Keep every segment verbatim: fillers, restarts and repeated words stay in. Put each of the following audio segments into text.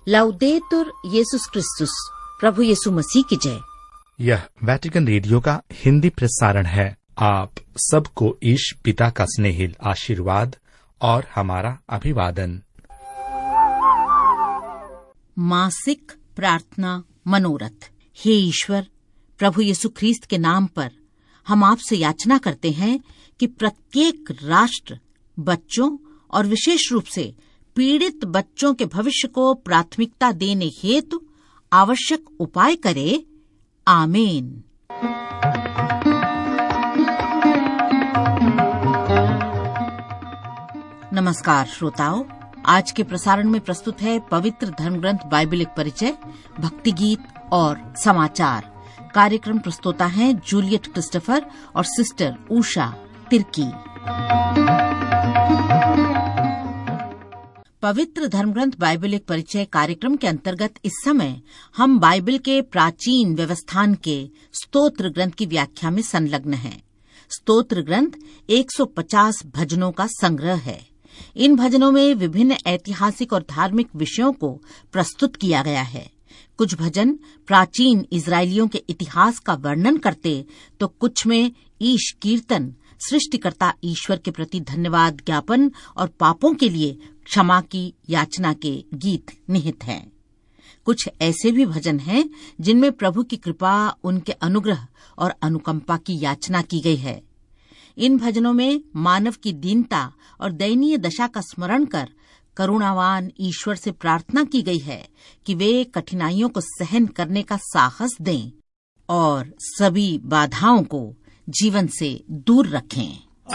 लाउदेतुर येसुस क्रिस्तुस, प्रभु यीशु मसीह की जय। यह वेटिकन रेडियो का हिंदी प्रसारण है। आप सबको ईश पिता का स्नेहिल आशीर्वाद और हमारा अभिवादन। मासिक प्रार्थना मनोरथ। हे ईश्वर, प्रभु यीशु ख्रीस्त के नाम पर हम आपसे याचना करते हैं कि प्रत्येक राष्ट्र बच्चों और विशेष रूप से पीड़ित बच्चों के भविष्य को प्राथमिकता देने हेतु आवश्यक उपाय करे। आमीन। नमस्कार श्रोताओं, आज के प्रसारण में प्रस्तुत है पवित्र धर्मग्रंथ बाइबल एक परिचय, भक्ति गीत और समाचार। कार्यक्रम प्रस्तोता हैं जूलियट क्रिस्टोफर और सिस्टर उषा तिर्की। पवित्र धर्मग्रंथ बाइबल एक परिचय कार्यक्रम के अंतर्गत इस समय हम बाइबल के प्राचीन व्यवस्थान के स्तोत्र ग्रंथ की व्याख्या में संलग्न हैं। स्तोत्र ग्रंथ एक सौ पचास भजनों का संग्रह है। इन भजनों में विभिन्न ऐतिहासिक और धार्मिक विषयों को प्रस्तुत किया गया है। कुछ भजन प्राचीन इजरायलियों के इतिहास का वर्णन करते तो कुछ में ईश कीर्तन, सृष्टिकर्ता ईश्वर के प्रति धन्यवाद ज्ञापन और पापों के लिए क्षमा की याचना के गीत निहित हैं। कुछ ऐसे भी भजन हैं जिनमें प्रभु की कृपा, उनके अनुग्रह और अनुकंपा की याचना की गई है। इन भजनों में मानव की दीनता और दयनीय दशा का स्मरण कर करुणावान ईश्वर से प्रार्थना की गई है कि वे कठिनाइयों को सहन करने का साहस दें और सभी बाधाओं को जीवन से दूर रखें।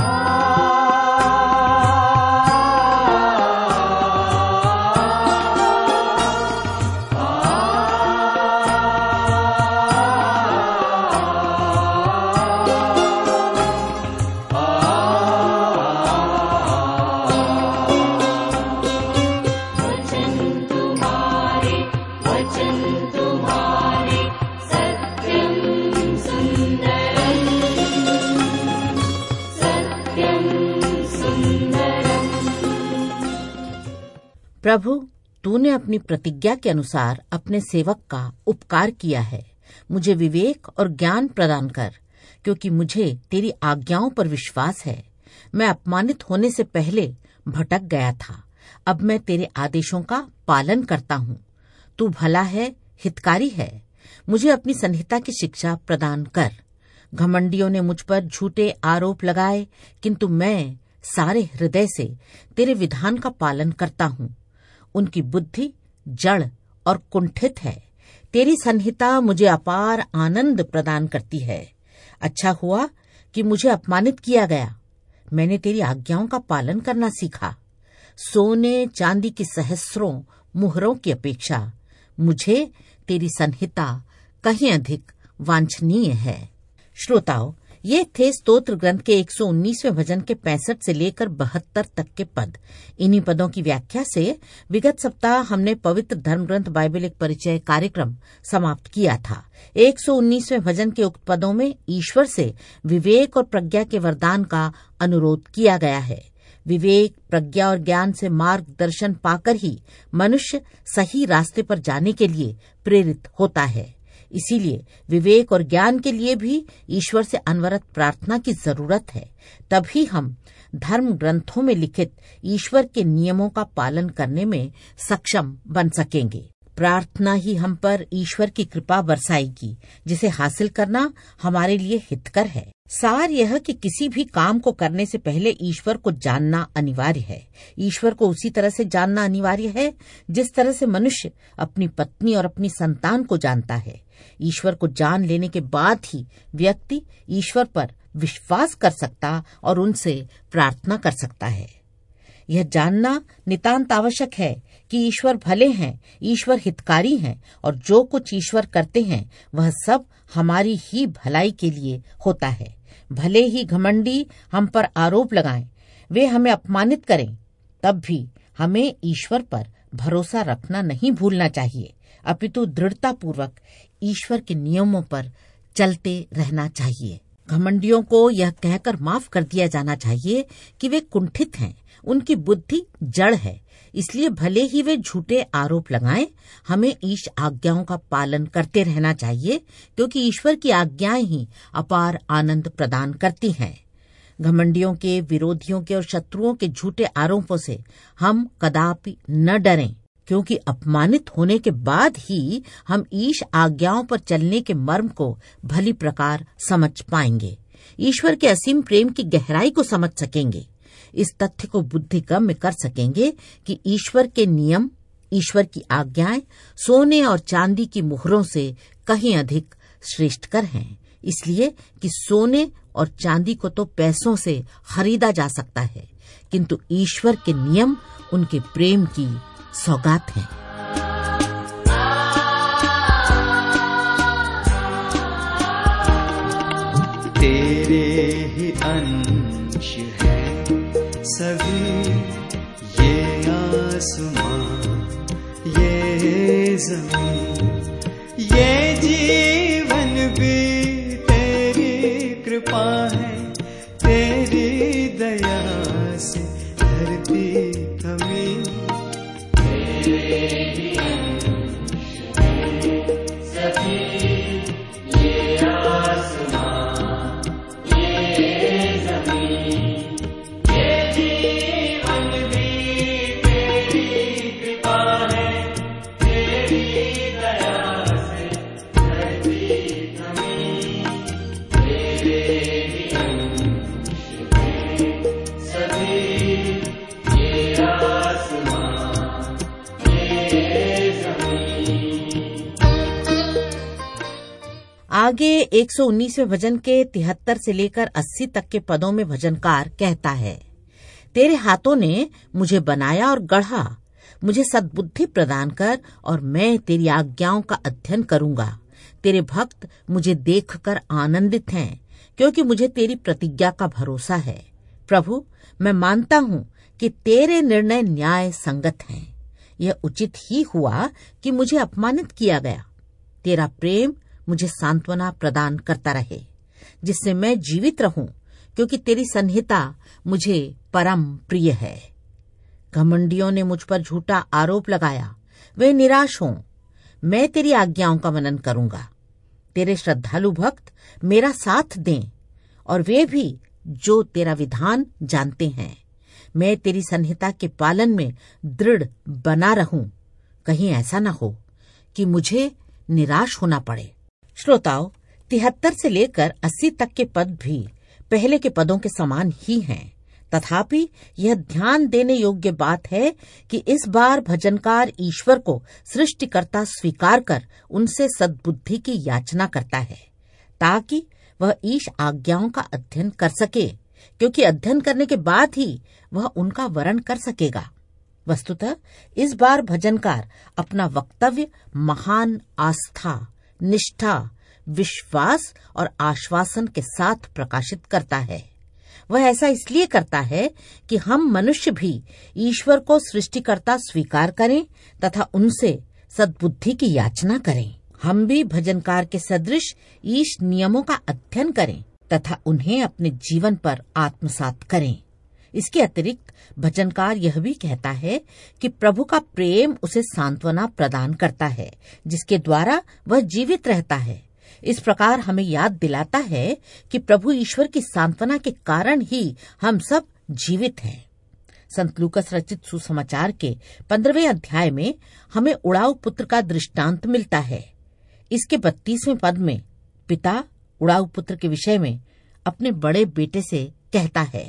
प्रभु, तूने अपनी प्रतिज्ञा के अनुसार अपने सेवक का उपकार किया है। मुझे विवेक और ज्ञान प्रदान कर, क्योंकि मुझे तेरी आज्ञाओं पर विश्वास है। मैं अपमानित होने से पहले भटक गया था, अब मैं तेरे आदेशों का पालन करता हूँ। तू भला है, हितकारी है। मुझे अपनी संहिता की शिक्षा प्रदान कर। घमंडियों ने मुझ पर झूठे आरोप लगाए, किंतु मैं सारे हृदय से तेरे विधान का पालन करता हूँ। उनकी बुद्धि जड़ और कुंठित है। तेरी संहिता मुझे अपार आनंद प्रदान करती है। अच्छा हुआ कि मुझे अपमानित किया गया। मैंने तेरी आज्ञाओं का पालन करना सीखा। सोने चांदी की सहस्रों मुहरों की अपेक्षा मुझे तेरी संहिता कहीं अधिक वांछनीय है। श्रोताओ, ये थे स्तोत्र ग्रंथ के एक सौ उन्नीसवें भजन के पैंसठ से लेकर बहत्तर तक के पद। इन्हीं पदों की व्याख्या से विगत सप्ताह हमने पवित्र धर्म ग्रंथ बाइबल एक परिचय कार्यक्रम समाप्त किया था। एक सौ उन्नीसवें भजन के उक्त पदों में ईश्वर से विवेक और प्रज्ञा के वरदान का अनुरोध किया गया है। विवेक, प्रज्ञा और ज्ञान से मार्गदर्शन पाकर ही मनुष्य सही रास्ते पर जाने के लिए प्रेरित होता है। इसीलिए विवेक और ज्ञान के लिए भी ईश्वर से अनवरत प्रार्थना की जरूरत है। तभी हम धर्म ग्रंथों में लिखित ईश्वर के नियमों का पालन करने में सक्षम बन सकेंगे। प्रार्थना ही हम पर ईश्वर की कृपा बरसाएगी, जिसे हासिल करना हमारे लिए हितकर है। सार यह कि किसी भी काम को करने से पहले ईश्वर को जानना अनिवार्य है। ईश्वर को उसी तरह से जानना अनिवार्य है जिस तरह से मनुष्य अपनी पत्नी और अपनी संतान को जानता है। ईश्वर को जान लेने के बाद ही व्यक्ति ईश्वर पर विश्वास कर सकता और उनसे प्रार्थना कर सकता है। यह जानना नितांत आवश्यक है कि ईश्वर भले हैं, ईश्वर हितकारी हैं और जो कुछ ईश्वर करते हैं वह सब हमारी ही भलाई के लिए होता है। भले ही घमंडी हम पर आरोप लगाएं, वे हमें अपमानित करें, तब भी हमें ईश्वर पर भरोसा रखना नहीं भूलना चाहिए, अपितु दृढ़तापूर्वक ईश्वर के नियमों पर चलते रहना चाहिए। घमंडियों को यह कहकर माफ कर दिया जाना चाहिए कि वे कुंठित हैं, उनकी बुद्धि जड़ है। इसलिए भले ही वे झूठे आरोप लगाएं, हमें ईश आज्ञाओं का पालन करते रहना चाहिए, क्योंकि ईश्वर की आज्ञाएं ही अपार आनंद प्रदान करती हैं। घमंडियों के, विरोधियों के और शत्रुओं के झूठे आरोपों से हम कदापि न डरें, क्योंकि अपमानित होने के बाद ही हम ईश आज्ञाओं पर चलने के मर्म को भली प्रकार समझ पाएंगे, ईश्वर के असीम प्रेम की गहराई को समझ सकेंगे। इस तथ्य को बुद्धिगम्य कर सकेंगे कि ईश्वर के नियम, ईश्वर की आज्ञाएं सोने और चांदी की मुहरों से कहीं अधिक श्रेष्ठकर हैं, इसलिए कि सोने और चांदी को तो पैसों से खरीदा जा सकता है, किंतु ईश्वर के नियम उनके प्रेम की सौगात हैं। तेरे ही अंश है सभी, ये आसमां, ये ज़मीन, ये जीवन भी तेरी कृपा है, तेरी दया से धरती थमी। तेरे ही अंश है सभी, ये आसमां, ये ज़मीन, ये जीवन भी तेरी कृपा है, तेरी दया से धरती थमी। तेरे ही अंश है सभी, ये आसमां, ये ज़मीन। आगे एक सौ उन्नीसवें भजन के तिहत्तर से लेकर अस्सी तक के पदों में भजनकार कहता है, तेरे हाथों ने मुझे बनाया और गढ़ा, मुझे सद्बुद्धि प्रदान कर और मैं तेरी आज्ञाओं का अध्ययन करूंगा। तेरे भक्त मुझे देखकर आनंदित हैं, क्योंकि मुझे तेरी प्रतिज्ञा का भरोसा है। प्रभु, मैं मानता हूँ कि तेरे निर्णय न्याय संगत हैं। यह उचित ही हुआ कि मुझे अपमानित किया गया। तेरा प्रेम मुझे सांत्वना प्रदान करता रहे, जिससे मैं जीवित रहूं, क्योंकि तेरी संहिता मुझे परम प्रिय है। घमंडियों ने मुझ पर झूठा आरोप लगाया, वे निराश हों। मैं तेरी आज्ञाओं का मनन करूंगा। तेरे श्रद्धालु भक्त मेरा साथ दें, और वे भी जो तेरा विधान जानते हैं। मैं तेरी संहिता के पालन में दृढ़ बना रहूं, कहीं ऐसा न हो कि मुझे निराश होना पड़े। श्रोताओ, तिहत्तर से लेकर अस्सी तक के पद भी पहले के पदों के समान ही हैं। तथापि यह ध्यान देने योग्य बात है कि इस बार भजनकार ईश्वर को सृष्टिकर्ता स्वीकार कर उनसे सद्बुद्धि की याचना करता है, ताकि वह ईश आज्ञाओं का अध्ययन कर सके, क्योंकि अध्ययन करने के बाद ही वह उनका वरण कर सकेगा। वस्तुतः इस बार भजनकार अपना वक्तव्य महान आस्था, निष्ठा, विश्वास और आश्वासन के साथ प्रकाशित करता है। वह ऐसा इसलिए करता है कि हम मनुष्य भी ईश्वर को सृष्टिकर्ता स्वीकार करें तथा उनसे सद्बुद्धि की याचना करें। हम भी भजनकार के सदृश ईश नियमों का अध्ययन करें तथा उन्हें अपने जीवन पर आत्मसात करें। इसके अतिरिक्त भजनकार यह भी कहता है कि प्रभु का प्रेम उसे सांत्वना प्रदान करता है, जिसके द्वारा वह जीवित रहता है। इस प्रकार हमें याद दिलाता है कि प्रभु ईश्वर की सांत्वना के कारण ही हम सब जीवित हैं। संत लूकस रचित सुसमाचार के पंद्रहवें अध्याय में हमें उड़ाऊ पुत्र का दृष्टांत मिलता है। इसके बत्तीसवें पद में पिता उड़ाऊ पुत्र के विषय में अपने बड़े बेटे से कहता है,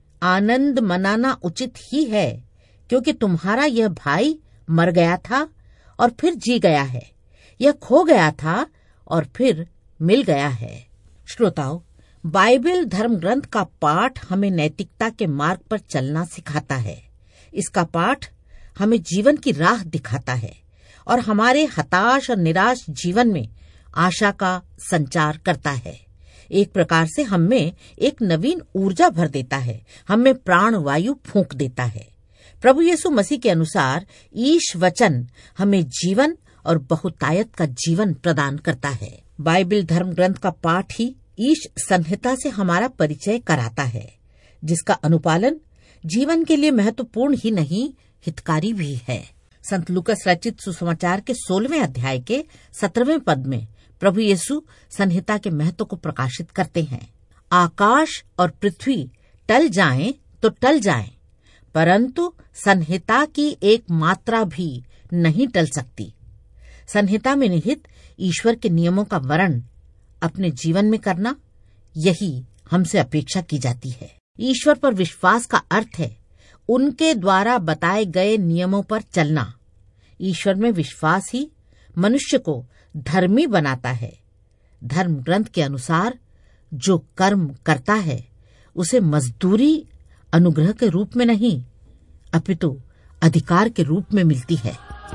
आनंद मनाना उचित ही है, क्योंकि तुम्हारा यह भाई मर गया था और फिर जी गया है, यह खो गया था और फिर मिल गया है। श्रोताओ, बाइबल धर्म ग्रंथ का पाठ हमें नैतिकता के मार्ग पर चलना सिखाता है। इसका पाठ हमें जीवन की राह दिखाता है और हमारे हताश और निराश जीवन में आशा का संचार करता है। एक प्रकार से हमें एक नवीन ऊर्जा भर देता है, हमें प्राण वायु फूंक देता है। प्रभु यीशु मसीह के अनुसार ईश वचन हमें जीवन और बहुतायत का जीवन प्रदान करता है। बाइबल धर्म ग्रंथ का पाठ ही ईश संहिता से हमारा परिचय कराता है, जिसका अनुपालन जीवन के लिए महत्वपूर्ण ही नहीं हितकारी भी है। संत लूकास रचित सुसमाचार के सोलहवें अध्याय के सत्रहवें पद में प्रभु यीशु संहिता के महत्व को प्रकाशित करते हैं। आकाश और पृथ्वी टल जाएं तो टल जाएं, परंतु संहिता की एक मात्रा भी नहीं टल सकती। संहिता में निहित ईश्वर के नियमों का वर्ण अपने जीवन में करना, यही हमसे अपेक्षा की जाती है। ईश्वर पर विश्वास का अर्थ है उनके द्वारा बताए गए नियमों पर चलना। ईश्वर में विश्वास ही मनुष्य को धर्मी बनाता है। धर्म ग्रंथ के अनुसार जो कर्म करता है उसे मजदूरी अनुग्रह के रूप में नहीं, अपितु अधिकार के रूप में मिलती है।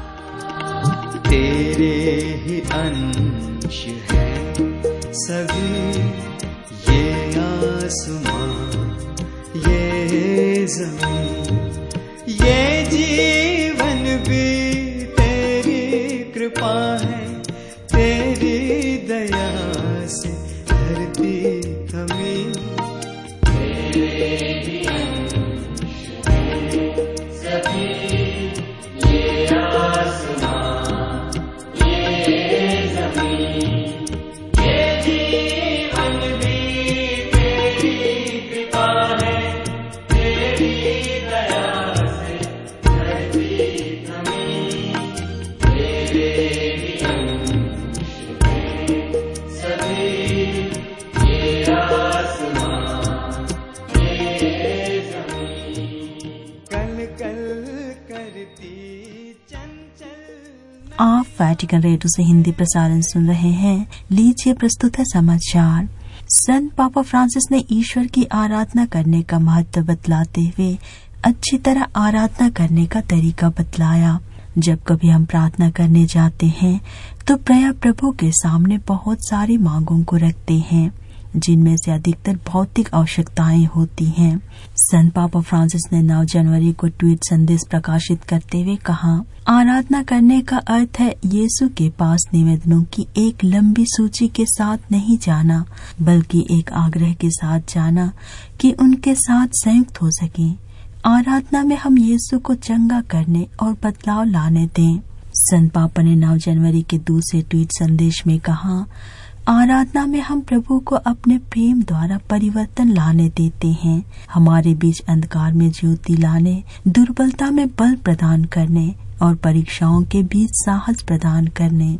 तेरे ही अंश है सभी, ये आसमां, ये जमीन, ये जीवन भी तेरी कृपा है। तेरी दया से धरती थमी, तेरे ही अंश है सभी, ये आसमां, ये जमीन, ये जीवन भी तेरी कृपा है। तेरी दया से धरती थमी, तेरे ही अंश है सभी, ये आसमां, ये जमीन, कल कल करती चंचल। आप वैटिकन रेडियो से हिंदी प्रसारण सुन रहे हैं। लीजिए प्रस्तुत है समाचार। संत पापा फ्रांसिस ने ईश्वर की आराधना करने का महत्व बतलाते हुए अच्छी तरह आराधना करने का तरीका बतलाया। जब कभी हम प्रार्थना करने जाते हैं तो प्रायः प्रभु के सामने बहुत सारी मांगों को रखते हैं, जिनमें से अधिकतर भौतिक आवश्यकताएं होती हैं। संत पापा फ्रांसिस ने नौ जनवरी को ट्वीट संदेश प्रकाशित करते हुए कहा, आराधना करने का अर्थ है यीशु के पास निवेदनों की एक लंबी सूची के साथ नहीं जाना, बल्कि एक आग्रह के साथ जाना कि उनके साथ संयुक्त हो सके। आराधना में हम यीशु को चंगा करने और बदलाव लाने दें। संत पापा ने नौ जनवरी के दूसरे ट्वीट संदेश में कहा, आराधना में हम प्रभु को अपने प्रेम द्वारा परिवर्तन लाने देते हैं, हमारे बीच अंधकार में ज्योति लाने, दुर्बलता में बल प्रदान करने और परीक्षाओं के बीच साहस प्रदान करने।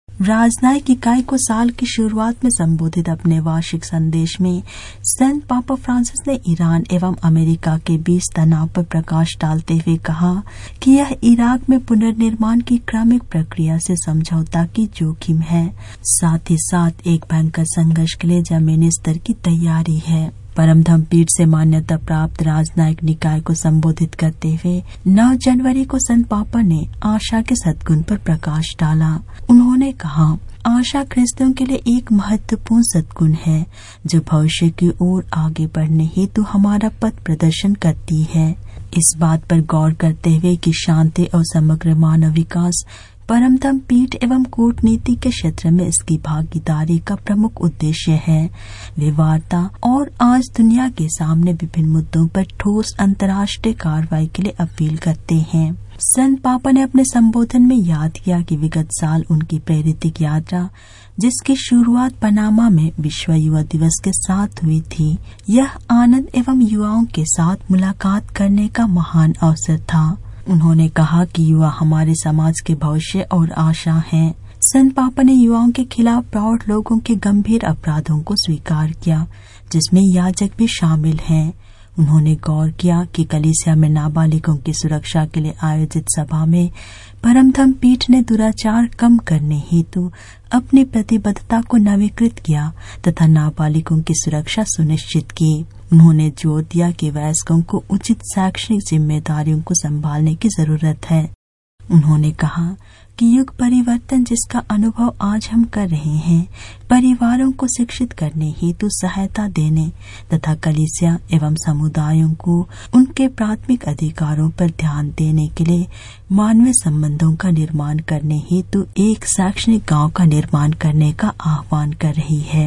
राजनयिक इकाई को साल की शुरुआत में संबोधित अपने वार्षिक संदेश में संत पापा फ्रांसिस ने ईरान एवं अमेरिका के बीच तनाव पर प्रकाश डालते हुए कहा कि यह इराक में पुनर्निर्माण की क्रमिक प्रक्रिया से समझौता की जोखिम है, साथ ही साथ एक भयंकर संघर्ष के लिए जमीनी स्तर की तैयारी है। परमधम पीठ से मान्यता प्राप्त राजनयिक निकाय को संबोधित करते हुए नौ जनवरी को संत पापा ने आशा के सद्गुण पर प्रकाश डाला। उन्होंने कहा, आशा ख्रिस्तियों के लिए एक महत्वपूर्ण सद्गुण है जो भविष्य की ओर आगे बढ़ने हेतु हमारा पथ प्रदर्शन करती है। इस बात पर गौर करते हुए कि शांति और समग्र मानव विकास परमधम पीठ एवं कूटनीति के क्षेत्र में इसकी भागीदारी का प्रमुख उद्देश्य है, वे वार्ता और आज दुनिया के सामने विभिन्न मुद्दों पर ठोस अंतर्राष्ट्रीय कार्रवाई के लिए अपील करते हैं। संत पापा ने अपने संबोधन में याद किया कि विगत साल उनकी प्रेरितिक यात्रा, जिसकी शुरुआत पनामा में विश्व युवा दिवस के साथ हुई थी, यह आनंद एवं युवाओं के साथ मुलाकात करने का महान अवसर था। उन्होंने कहा कि युवा हमारे समाज के भविष्य और आशा हैं। संत पापा ने युवाओं के खिलाफ प्रौढ़ लोगों के गंभीर अपराधों को स्वीकार किया, जिसमें याजक भी शामिल हैं। उन्होंने गौर किया कि कलीसिया में नाबालिगों की सुरक्षा के लिए आयोजित सभा में परमधम पीठ ने दुराचार कम करने हेतु अपनी प्रतिबद्धता को नवीकृत किया तथा नाबालिगों की सुरक्षा सुनिश्चित की। उन्होंने जोर दिया कि वयस्कों को उचित शैक्षणिक जिम्मेदारियों को संभालने की जरूरत है। उन्होंने कहा कि युग परिवर्तन जिसका अनुभव आज हम कर रहे हैं, परिवारों को शिक्षित करने हेतु सहायता देने तथा कलीसिया एवं समुदायों को उनके प्राथमिक अधिकारों पर ध्यान देने के लिए मानवीय संबंधों का निर्माण करने हेतु एक शैक्षणिक गांव का निर्माण करने का आह्वान कर रही है।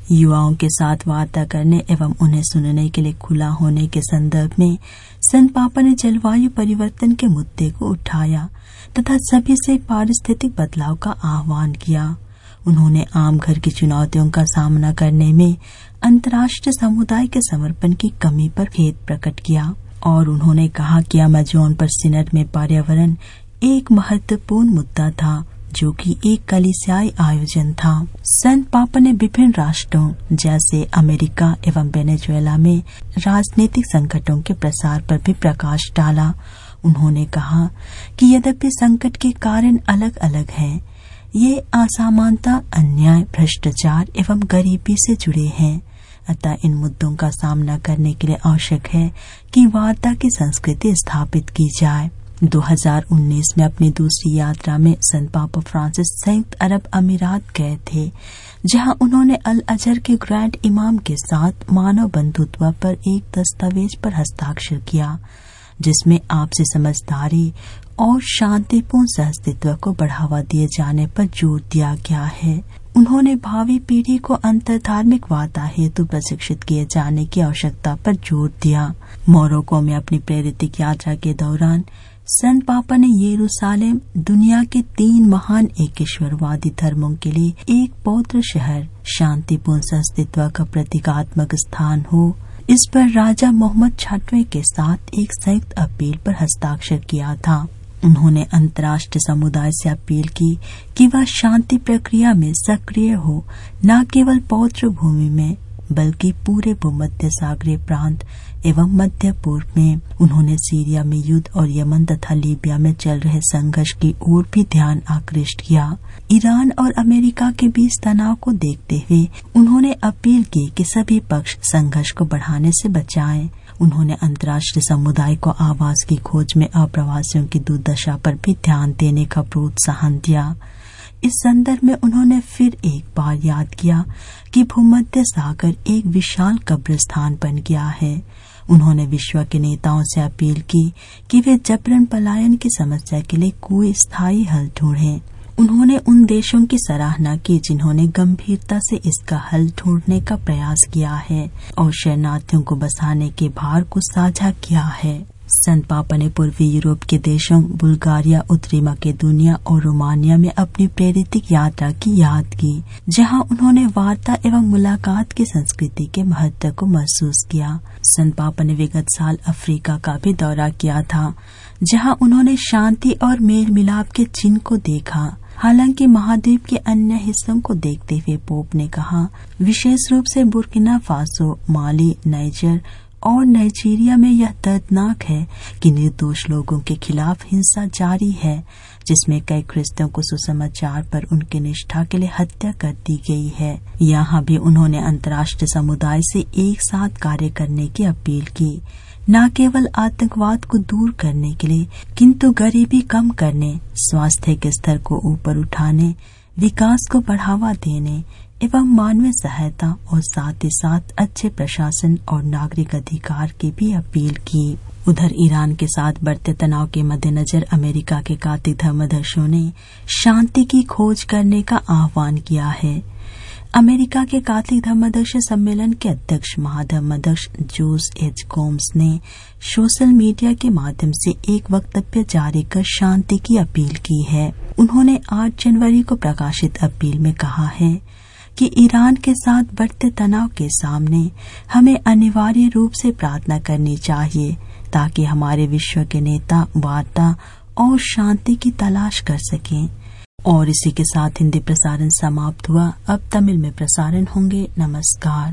युवाओं के साथ वार्ता करने एवं उन्हें सुनने के लिए खुला होने के संदर्भ में संत पापा ने जलवायु परिवर्तन के मुद्दे को उठाया तथा सभी से पारिस्थितिक बदलाव का आह्वान किया। उन्होंने आम घर की चुनौतियों का सामना करने में अंतर्राष्ट्रीय समुदाय के समर्पण की कमी पर खेद प्रकट किया और उन्होंने कहा कि अमेज़न पर सिनड में पर्यावरण एक महत्वपूर्ण मुद्दा था जो कि एक कलीसियाई आयोजन था। संत पापा ने विभिन्न राष्ट्रों जैसे अमेरिका एवं वेनेजुएला में राजनीतिक संकटों के प्रसार पर भी प्रकाश डाला। उन्होंने कहा कि यद्यपि संकट के कारण अलग अलग हैं, ये असमानता, अन्याय, भ्रष्टाचार एवं गरीबी से जुड़े हैं। अतः इन मुद्दों का सामना करने के लिए आवश्यक है कि वार्ता की संस्कृति स्थापित की जाए। दो हज़ार उन्नीस में अपनी दूसरी यात्रा में संत पापा फ्रांसिस संयुक्त अरब अमीरात गए थे, जहां उन्होंने अल अजहर के ग्रैंड इमाम के साथ मानव बंधुत्व पर एक दस्तावेज पर हस्ताक्षर किया, जिसमें आपसी समझदारी और शांतिपूर्ण सहअस्तित्व को बढ़ावा दिए जाने पर जोर दिया गया है। उन्होंने भावी पीढ़ी को अंतर्धार्मिक वार्ता हेतु प्रशिक्षित किए जाने की आवश्यकता पर जोर दिया। मोरक्को में अपनी प्रेरित यात्रा के दौरान संत पापा ने यरूशलेम दुनिया के तीन महान एकेश्वरवादी धर्मों के लिए एक पवित्र शहर, शांतिपूर्ण सहअस्तित्व का प्रतीकात्मक स्थान हो, इस पर राजा मोहम्मद छठवें के साथ एक संयुक्त अपील पर हस्ताक्षर किया था। उन्होंने अंतर्राष्ट्रीय समुदाय से अपील की कि वह शांति प्रक्रिया में सक्रिय हो, न केवल पवित्र भूमि में बल्कि पूरे भूमध्य सागरीय प्रांत एवं मध्य पूर्व में। उन्होंने सीरिया में युद्ध और यमन तथा लीबिया में चल रहे संघर्ष की ओर भी ध्यान आकृष्ट किया। ईरान और अमेरिका के बीच तनाव को देखते हुए उन्होंने अपील की कि सभी पक्ष संघर्ष को बढ़ाने से बचाएं। उन्होंने अंतर्राष्ट्रीय समुदाय को आवास की खोज में अप्रवासियों की दुर्दशा पर भी ध्यान देने का प्रोत्साहन दिया। इस संदर्भ में उन्होंने फिर एक बार याद किया कि भूमध्य सागर एक विशाल कब्रिस्तान बन गया है। उन्होंने विश्व के नेताओं से अपील की कि वे जबरन पलायन की समस्या के लिए कोई स्थायी हल ढूंढें। उन्होंने उन देशों की सराहना की जिन्होंने गंभीरता से इसका हल ढूंढने का प्रयास किया है और शरणार्थियों को बसाने के भार को साझा किया है। संत पापा ने पूर्वी यूरोप के देशों बुल्गारिया, उत्तरी मकेदोनिया और रोमानिया में अपनी प्रेरित यात्रा की याद की, जहां उन्होंने वार्ता एवं मुलाकात की संस्कृति के महत्व को महसूस किया। संत पापा ने विगत साल अफ्रीका का भी दौरा किया था, जहां उन्होंने शांति और मेल मिलाप के चिन्ह को देखा। हालांकि महाद्वीप के अन्य हिस्सों को देखते हुए पोप ने कहा, विशेष रूप से बुर्किना फासो, माली, नाइजर और नाइजीरिया में यह दर्दनाक है कि निर्दोष लोगों के खिलाफ हिंसा जारी है, जिसमें कई ख्रिस्तियों को सुसमाचार पर उनकी निष्ठा के लिए हत्या कर दी गई है। यहाँ भी उन्होंने अंतर्राष्ट्रीय समुदाय से एक साथ कार्य करने की अपील की, न केवल आतंकवाद को दूर करने के लिए किंतु गरीबी कम करने, स्वास्थ्य के स्तर को ऊपर उठाने, विकास को बढ़ावा देने एवं मानवीय सहायता और साथ ही साथ अच्छे प्रशासन और नागरिक अधिकार की भी अपील की। उधर ईरान के साथ बढ़ते तनाव के मद्देनजर अमेरिका के कातिक धर्मदर्शियों ने शांति की खोज करने का आह्वान किया है। अमेरिका के कातिक धर्मदर्शी सम्मेलन के अध्यक्ष महाधर्मदर्श जोस एच कोम्स ने सोशल मीडिया के माध्यम से एक वक्तव्य जारी कर शांति की अपील की है। उन्होंने आठ जनवरी को प्रकाशित अपील में कहा है कि ईरान के साथ बढ़ते तनाव के सामने हमें अनिवार्य रूप से प्रार्थना करनी चाहिए ताकि हमारे विश्व के नेता वार्ता और शांति की तलाश कर सकें। और इसी के साथ हिंदी प्रसारण समाप्त हुआ। अब तमिल में प्रसारण होंगे। नमस्कार।